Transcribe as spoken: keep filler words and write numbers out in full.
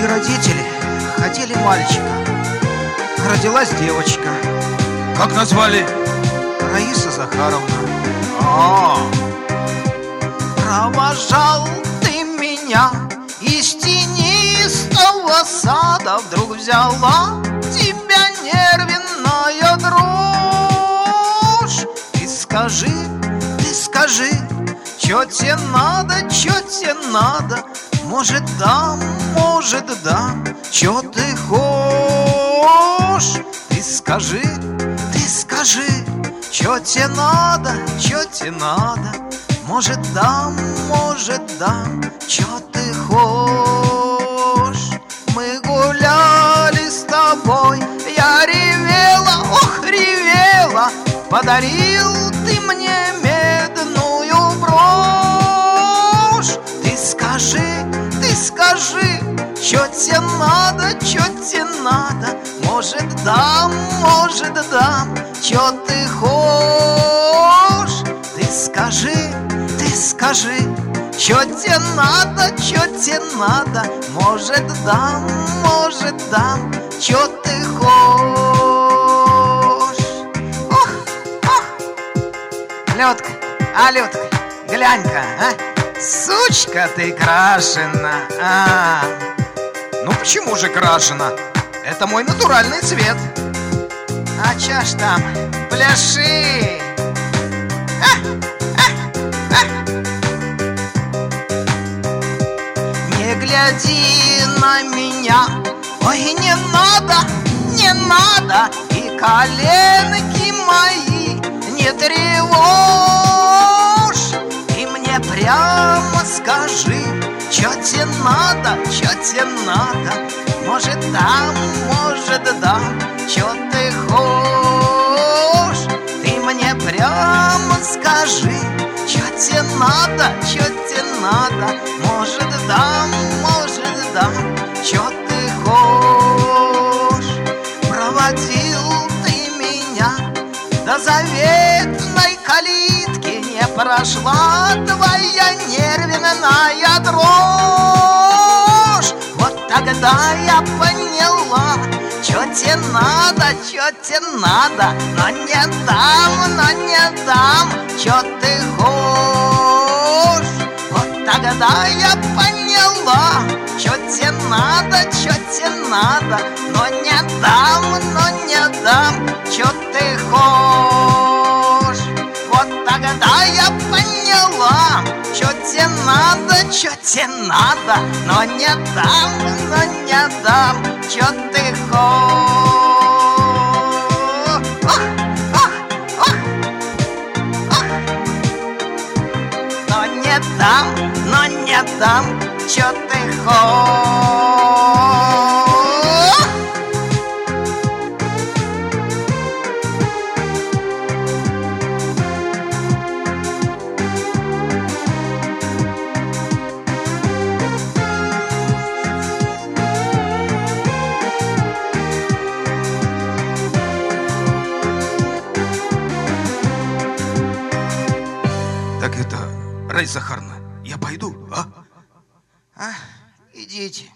Мои родители хотели мальчика. Родилась девочка. Как назвали? Раиса Захаровна. А, Провожал ты меня из тенистого сада, вдруг взяла тебя нервная дрожь. Ты скажи, ты скажи, чё тебе надо, чё тебе надо? Может дам, может дам, чё ты хочешь? Ты скажи, ты скажи, чё тебе надо, чё тебе надо? Может дам, может дам, чё ты хочешь? Мы гуляли с тобой, я ревела, ох, ревела. Подарил ты мне медную брошь. Ты скажи, ты скажи, чё тебе надо, чё тебе надо? Может дам, может дам, чё ты хочешь? Ты скажи, ты скажи, чё тебе надо, чё тебе надо? Может дам, может дам, чё ты хочешь? Ох, ох. Людка, а, Людка, глянь-ка, а? Сучка ты крашена, а. ну почему же крашена? Это мой натуральный цвет. А чё ж там, пляши. А, а, а. Не гляди на меня, ой, не надо, не надо. И коленки мои не тревожь. Ты мне прямо скажи, чё тебе надо, чё тебе надо? Может дам, может дам, чё ты хочешь? Ты мне прямо скажи, чё тебе надо, чё тебе надо? Может дам, может дам, чё ты хочешь? Проводил ты меня до заветной калитки, не прошла твоя нервная дрожь. Вот тогда я поняла, чё тебе надо, чё тебе надо? Но не дам, но не дам, чё ты хочешь? Вот тогда я поняла, чё тебе надо, чё тебе надо? Но не дам, но не дам, чё ты хочешь? Вот тогда я поняла, чё тебе надо, чё тебе надо? Но не дам, но не дам, чё ты хочешь? Ох, ох, ох, ох. Но не дам, но не дам, чё ты хочешь? Так это, Раиса Захаровна, я пойду, а? А, идите.